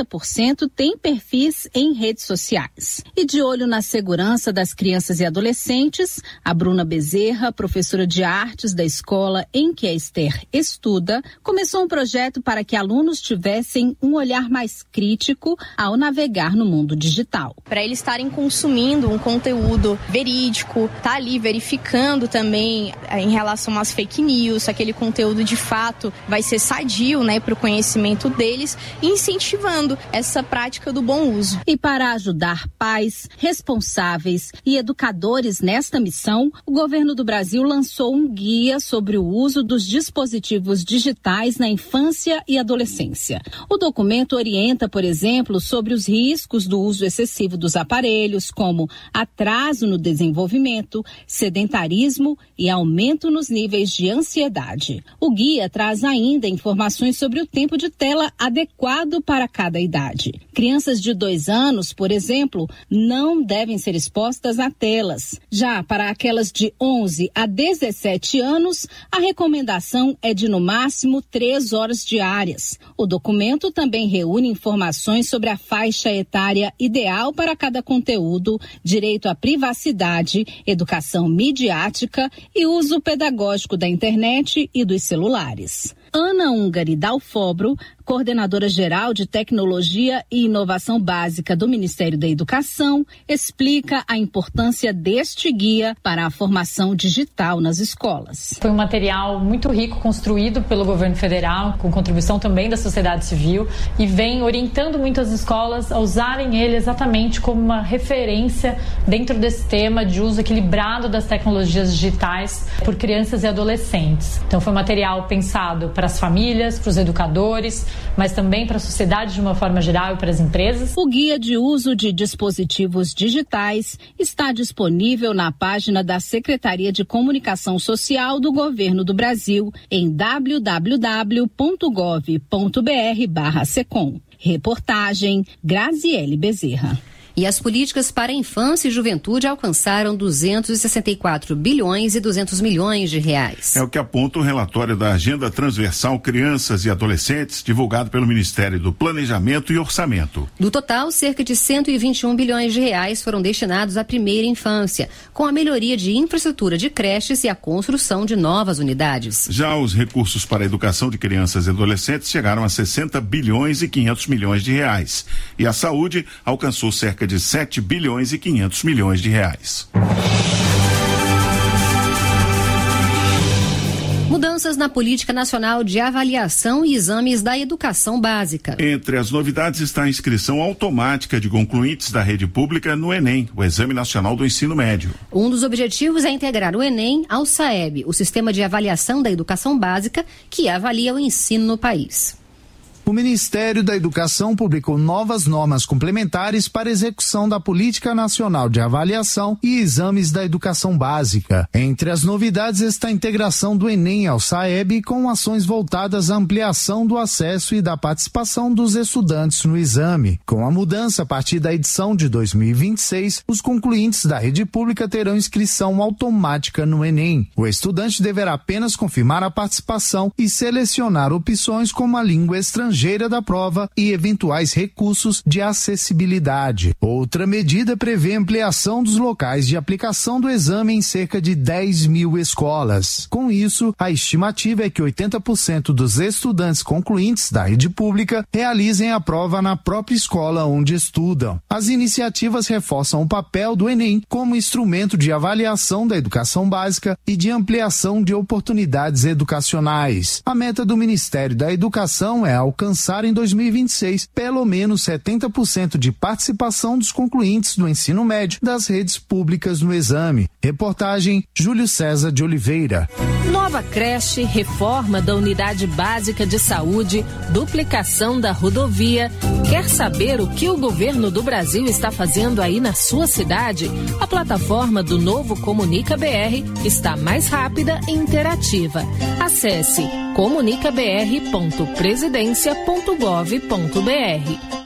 80% têm perfis em redes sociais. E de olho na segurança das crianças e adolescentes, a Bruna Bezerra, professora de arte da escola em que a Esther estuda, começou um projeto para que alunos tivessem um olhar mais crítico ao navegar no mundo digital. Para eles estarem consumindo um conteúdo verídico, tá ali verificando também em relação às fake news, aquele conteúdo de fato vai ser sadio, né, para o conhecimento deles, e incentivando essa prática do bom uso. E para ajudar pais, responsáveis e educadores nesta missão, o governo do Brasil lançou um guia sobre o uso dos dispositivos digitais na infância e adolescência. O documento orienta, por exemplo, sobre os riscos do uso excessivo dos aparelhos, como atraso no desenvolvimento, sedentarismo e aumento nos níveis de ansiedade. O guia traz ainda informações sobre o tempo de tela adequado para cada idade. Crianças de 2 anos, por exemplo, não devem ser expostas a telas. Já para aquelas de 11 a 17 anos, a recomendação é de no máximo 3 horas diárias. O documento também reúne informações sobre a faixa etária ideal para cada conteúdo, direito à privacidade, educação midiática e uso pedagógico da internet e dos celulares. Ana Ungari Dalfobro, coordenadora geral de Tecnologia e Inovação Básica do Ministério da Educação, explica a importância deste guia para a formação digital nas escolas. Foi um material muito rico, construído pelo governo federal, com contribuição também da sociedade civil, e vem orientando muitas escolas a usarem ele exatamente como uma referência dentro desse tema de uso equilibrado das tecnologias digitais por crianças e adolescentes. Então foi um material pensado para as famílias, para os educadores, mas também para a sociedade de uma forma geral e para as empresas. O guia de uso de dispositivos digitais está disponível na página da Secretaria de Comunicação Social do Governo do Brasil em www.gov.br/secom. Reportagem Graziele Bezerra. E as políticas para a infância e juventude alcançaram 264 bilhões e 200 milhões de reais. É o que aponta o relatório da Agenda Transversal Crianças e Adolescentes, divulgado pelo Ministério do Planejamento e Orçamento. Do total, cerca de 121 bilhões de reais foram destinados à primeira infância, com a melhoria de infraestrutura de creches e a construção de novas unidades. Já os recursos para a educação de crianças e adolescentes chegaram a 60 bilhões e 500 milhões de reais. E a saúde alcançou cerca de 7 bilhões e 500 milhões de reais. Mudanças na Política Nacional de Avaliação e Exames da Educação Básica. Entre as novidades está a inscrição automática de concluintes da rede pública no Enem, o Exame Nacional do Ensino Médio. Um dos objetivos é integrar o Enem ao SAEB, o Sistema de Avaliação da Educação Básica, que avalia o ensino no país. O Ministério da Educação publicou novas normas complementares para execução da Política Nacional de Avaliação e Exames da Educação Básica. Entre as novidades está a integração do Enem ao SAEB com ações voltadas à ampliação do acesso e da participação dos estudantes no exame. Com a mudança a partir da edição de 2026, os concluintes da rede pública terão inscrição automática no Enem. O estudante deverá apenas confirmar a participação e selecionar opções como a língua estrangeira forjeira da prova e eventuais recursos de acessibilidade. Outra medida prevê ampliação dos locais de aplicação do exame em cerca de 10 mil escolas. Com isso, a estimativa é que 80% dos estudantes concluintes da rede pública realizem a prova na própria escola onde estudam. As iniciativas reforçam o papel do Enem como instrumento de avaliação da educação básica e de ampliação de oportunidades educacionais. A meta do Ministério da Educação é alcançar em 2026 pelo menos 70% de participação dos concluintes do ensino médio das redes públicas no exame. Reportagem Júlio César de Oliveira. Nova creche, reforma da unidade básica de saúde, duplicação da rodovia. Quer saber o que o governo do Brasil está fazendo aí na sua cidade? A plataforma do Novo Comunica BR está mais rápida e interativa. Acesse comunicabr.presidencia.gov.br.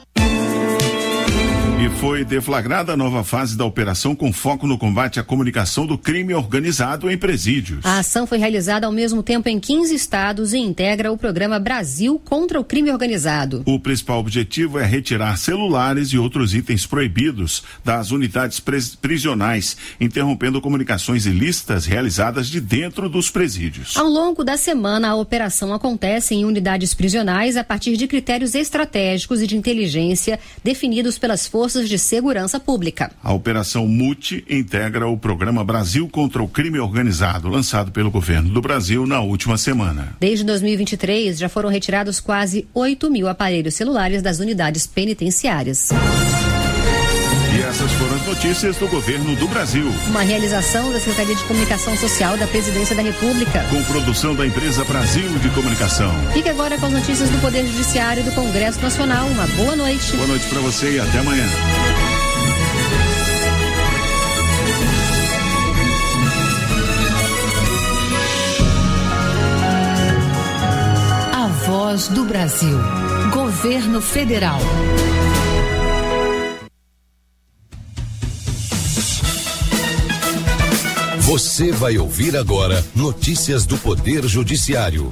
E foi deflagrada a nova fase da operação com foco no combate à comunicação do crime organizado em presídios. A ação foi realizada ao mesmo tempo em 15 estados e integra o programa Brasil contra o Crime Organizado. O principal objetivo é retirar celulares e outros itens proibidos das unidades prisionais, interrompendo comunicações ilícitas realizadas de dentro dos presídios. Ao longo da semana, a operação acontece em unidades prisionais a partir de critérios estratégicos e de inteligência definidos pelas forças de segurança pública. A Operação MUTI integra o programa Brasil contra o Crime Organizado, lançado pelo governo do Brasil na última semana. Desde 2023, já foram retirados quase 8 mil aparelhos celulares das unidades penitenciárias. E essas foram as notícias do governo do Brasil. Uma realização da Secretaria de Comunicação Social da Presidência da República. Com produção da empresa Brasil de Comunicação. Fique agora com as notícias do Poder Judiciário e do Congresso Nacional. Uma boa noite. Boa noite para você e até amanhã. A Voz do Brasil. Governo Federal. Você vai ouvir agora notícias do Poder Judiciário.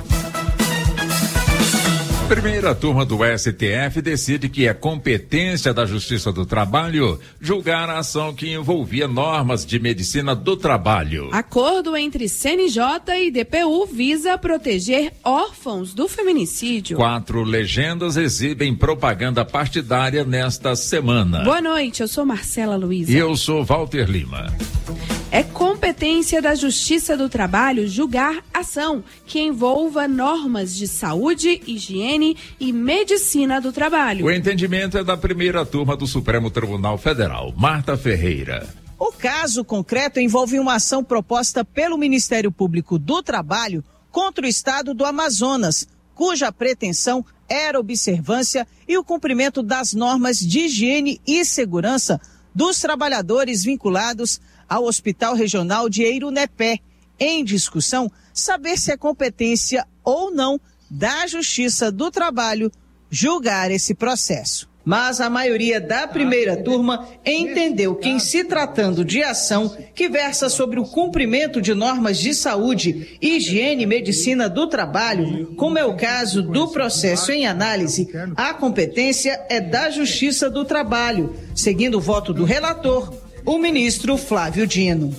Primeira turma do STF decide que é competência da Justiça do Trabalho julgar a ação que envolvia normas de medicina do trabalho. Acordo entre CNJ e DPU visa proteger órfãos do feminicídio. 4 legendas exibem propaganda partidária nesta semana. Boa noite, eu sou Marcela Luiza. E eu sou Walter Lima. É competência da Justiça do Trabalho julgar ação que envolva normas de saúde, higiene e medicina do trabalho. O entendimento é da primeira turma do Supremo Tribunal Federal. Marta Ferreira. O caso concreto envolve uma ação proposta pelo Ministério Público do Trabalho contra o estado do Amazonas, cuja pretensão era observância e o cumprimento das normas de higiene e segurança dos trabalhadores vinculados ao Hospital Regional de Eirunepé. Em discussão, saber se é competência ou não da Justiça do Trabalho julgar esse processo. Mas a maioria da primeira turma entendeu que, em se tratando de ação que versa sobre o cumprimento de normas de saúde, higiene e medicina do trabalho, como é o caso do processo em análise, a competência é da Justiça do Trabalho, seguindo o voto do relator, o ministro Flávio Dino.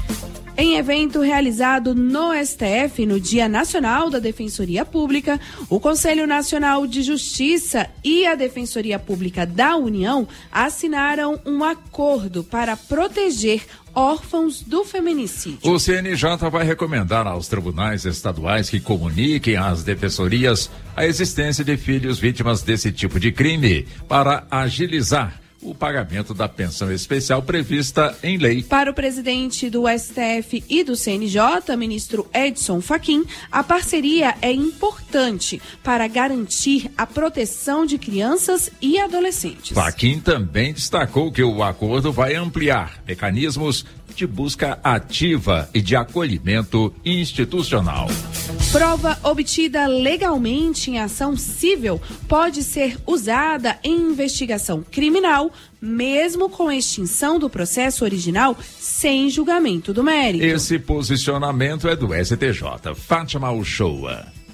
Em evento realizado no STF no Dia Nacional da Defensoria Pública, o Conselho Nacional de Justiça e a Defensoria Pública da União assinaram um acordo para proteger órfãos do feminicídio. O CNJ vai recomendar aos tribunais estaduais que comuniquem às defensorias a existência de filhos vítimas desse tipo de crime para agilizar o pagamento da pensão especial prevista em lei. Para o presidente do STF e do CNJ, ministro Edson Fachin, a parceria é importante para garantir a proteção de crianças e adolescentes. Fachin também destacou que o acordo vai ampliar mecanismos de busca ativa e de acolhimento institucional. Prova obtida legalmente em ação civil pode ser usada em investigação criminal, mesmo com extinção do processo original sem julgamento do mérito. Esse posicionamento é do STJ. Fátima Uchoa.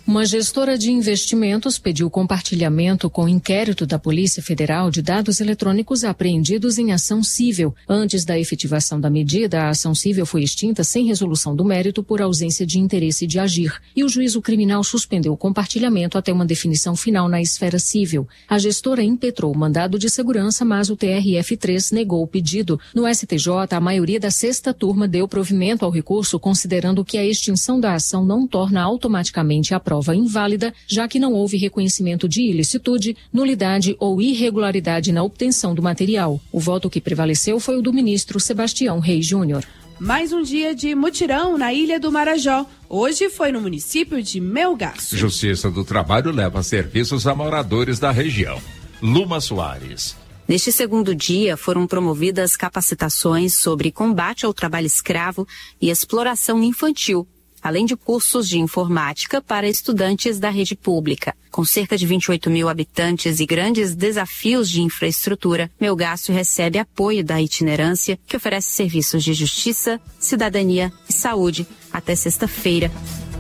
Uma gestora de investimentos pediu compartilhamento com o inquérito da Polícia Federal de dados eletrônicos apreendidos em ação civil. Antes da efetivação da medida, a ação civil foi extinta sem resolução do mérito por ausência de interesse de agir. E o juízo criminal suspendeu o compartilhamento até uma definição final na esfera civil. A gestora impetrou o mandado de segurança, mas o TRF3 negou o pedido. No STJ, a maioria da sexta turma deu provimento ao recurso, considerando que a extinção da ação não torna automaticamente a prova inválida, já que não houve reconhecimento de ilicitude, nulidade ou irregularidade na obtenção do material. O voto que prevaleceu foi o do ministro Sebastião Reis Júnior. Mais um dia de mutirão na Ilha do Marajó. Hoje foi no município de Melgaço. Justiça do Trabalho leva serviços a moradores da região. Luma Soares. Neste segundo dia, foram promovidas capacitações sobre combate ao trabalho escravo e exploração infantil, além de cursos de informática para estudantes da rede pública. Com cerca de 28 mil habitantes e grandes desafios de infraestrutura, Melgaço recebe apoio da itinerância, que oferece serviços de justiça, cidadania e saúde até sexta-feira.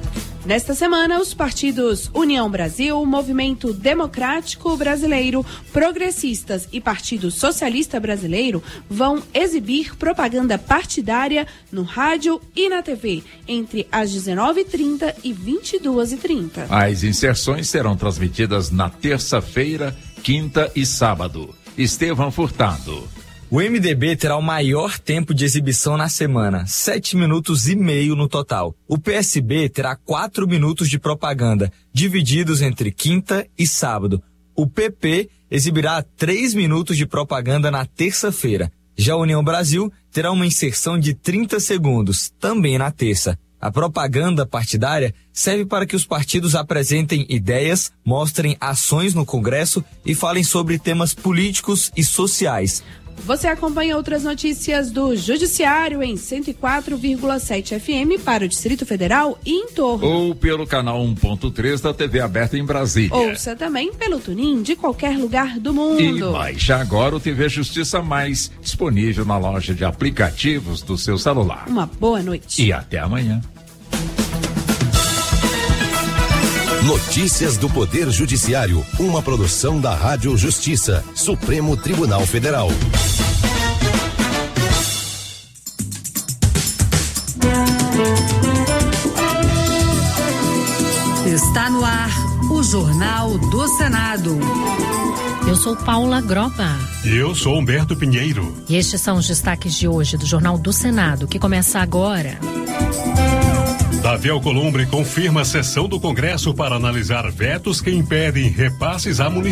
Nesta semana, os partidos União Brasil, Movimento Democrático Brasileiro, Progressistas e Partido Socialista Brasileiro vão exibir propaganda partidária no rádio e na TV entre as 19h30 e 22h30. As inserções serão transmitidas na terça-feira, quinta e sábado. Estevão Furtado. O MDB terá o maior tempo de exibição na semana, 7 minutos e meio no total. O PSB terá 4 minutos de propaganda, divididos entre quinta e sábado. O PP exibirá 3 minutos de propaganda na terça-feira. Já a União Brasil terá uma inserção de 30 segundos, também na terça. A propaganda partidária serve para que os partidos apresentem ideias, mostrem ações no Congresso e falem sobre temas políticos e sociais. Você acompanha outras notícias do Judiciário em 104,7 FM para o Distrito Federal e em torno. Ou pelo canal 1.3 da TV aberta em Brasília. Ouça também pelo TuneIn de qualquer lugar do mundo. E baixe agora o TV Justiça Mais, disponível na loja de aplicativos do seu celular. Uma boa noite. E até amanhã. Notícias do Poder Judiciário, uma produção da Rádio Justiça, Supremo Tribunal Federal. Está no ar o Jornal do Senado. Eu sou Paula Groba. E eu sou Humberto Pinheiro. E estes são os destaques de hoje do Jornal do Senado, que começa agora. Davi Alcolumbre confirma a sessão do Congresso para analisar vetos que impedem repasses a municípios.